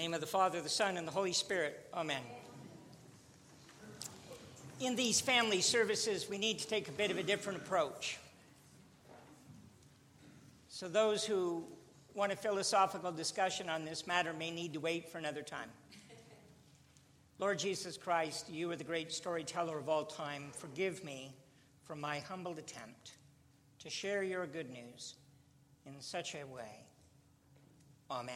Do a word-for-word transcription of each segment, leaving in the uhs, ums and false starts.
name of the Father, the Son, and the Holy Spirit. Amen. In these family services, we need to take a bit of a different approach. So those who want a philosophical discussion on this matter may need to wait for another time. Lord Jesus Christ, you are the great storyteller of all time. Forgive me for my humble attempt to share your good news in such a way. Amen.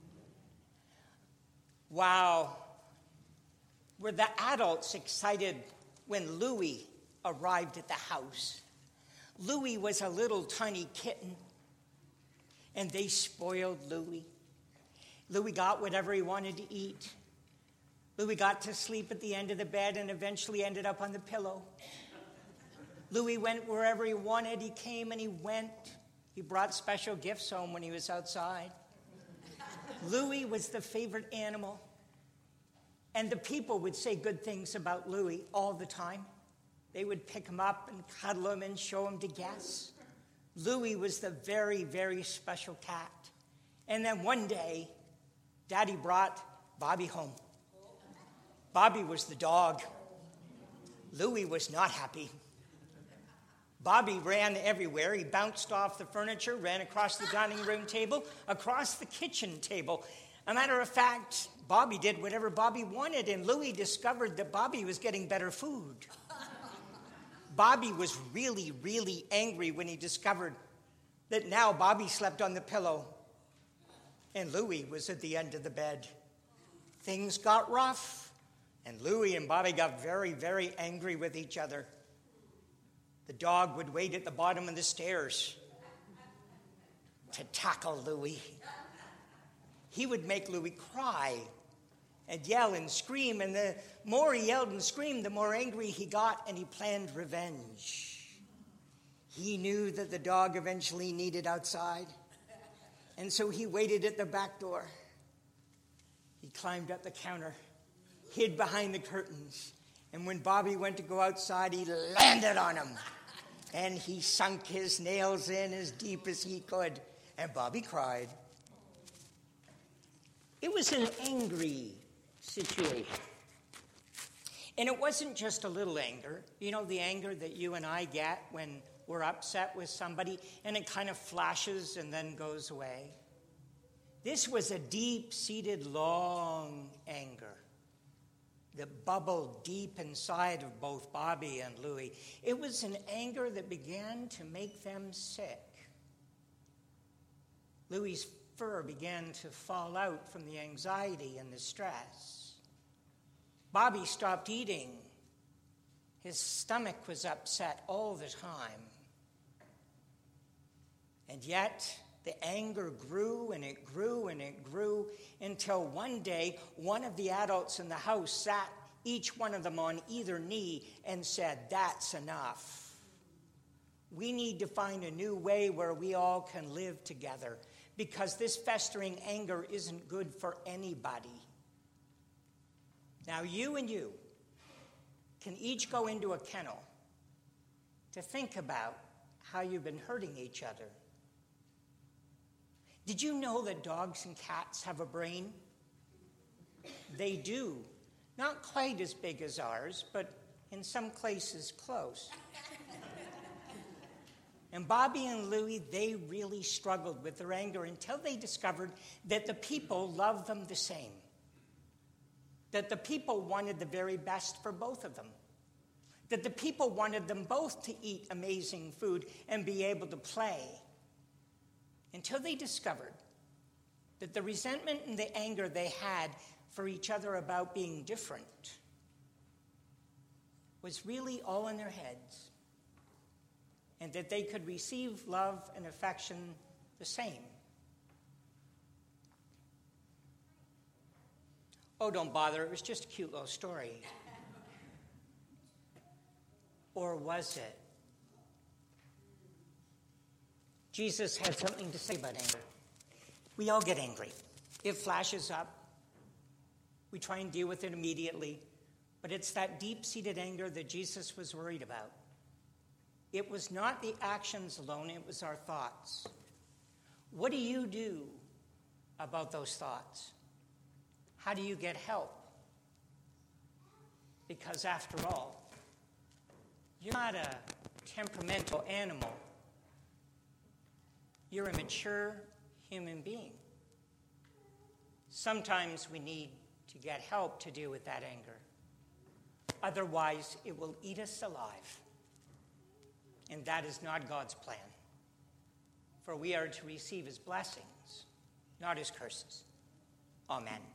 Wow. Were the adults excited when Louis arrived at the house? Louis was a little tiny kitten, and they spoiled Louis. Louis got whatever he wanted to eat. Louis got to sleep at the end of the bed and eventually ended up on the pillow. Louis went wherever he wanted. He came and he went. He brought special gifts home when he was outside. Louis was the favorite animal. And the people would say good things about Louis all the time. They would pick him up and cuddle him and show him to guests. Louis was the very, very special cat. And then one day, Daddy brought Bobby home. Bobby was the dog. Louis was not happy. Bobby ran everywhere. He bounced off the furniture, ran across the dining room table, across the kitchen table. As a matter of fact, Bobby did whatever Bobby wanted, and Louis discovered that Bobby was getting better food. Bobby was really, really angry when he discovered that now Bobby slept on the pillow and Louis was at the end of the bed. Things got rough, and Louis and Bobby got very, very angry with each other. The dog would wait at the bottom of the stairs to tackle Louis. He would make Louis cry and yell and scream, and the more he yelled and screamed, the more angry he got, and he planned revenge. He knew that the dog eventually needed outside, and so he waited at the back door. He climbed up the counter, hid behind the curtains, and when Bobby went to go outside, he landed on him, and he sunk his nails in as deep as he could, and Bobby cried. It was an angry situation. And it wasn't just a little anger. You know, the anger that you and I get when we're upset with somebody, and it kind of flashes and then goes away. This was a deep-seated, long anger that bubbled deep inside of both Bobby and Louis. It was an anger that began to make them sick. Louis's fur began to fall out from the anxiety and the stress. Bobby stopped eating. His stomach was upset all the time. And yet, the anger grew and it grew and it grew until one day, one of the adults in the house sat each one of them on either knee and said, "That's enough. We need to find a new way where we all can live together, because this festering anger isn't good for anybody." Now, you and you can each go into a kennel to think about how you've been hurting each other. Did you know that dogs and cats have a brain? They do. Not quite as big as ours, but in some places close. And Bobby and Louis, they really struggled with their anger until they discovered that the people loved them the same. That the people wanted the very best for both of them. That the people wanted them both to eat amazing food and be able to play. Until they discovered that the resentment and the anger they had for each other about being different was really all in their heads, and that they could receive love and affection the same. Oh, don't bother, it was just a cute little story. Or was it? Jesus had something to say about anger. We all get angry. It flashes up. We try and deal with it immediately. But it's that deep-seated anger that Jesus was worried about. It was not the actions alone, it was our thoughts. What do you do about those thoughts? How do you get help? Because after all, you're not a temperamental animal. You're a mature human being. Sometimes we need to get help to deal with that anger. Otherwise, it will eat us alive. And that is not God's plan. For we are to receive his blessings, not his curses. Amen.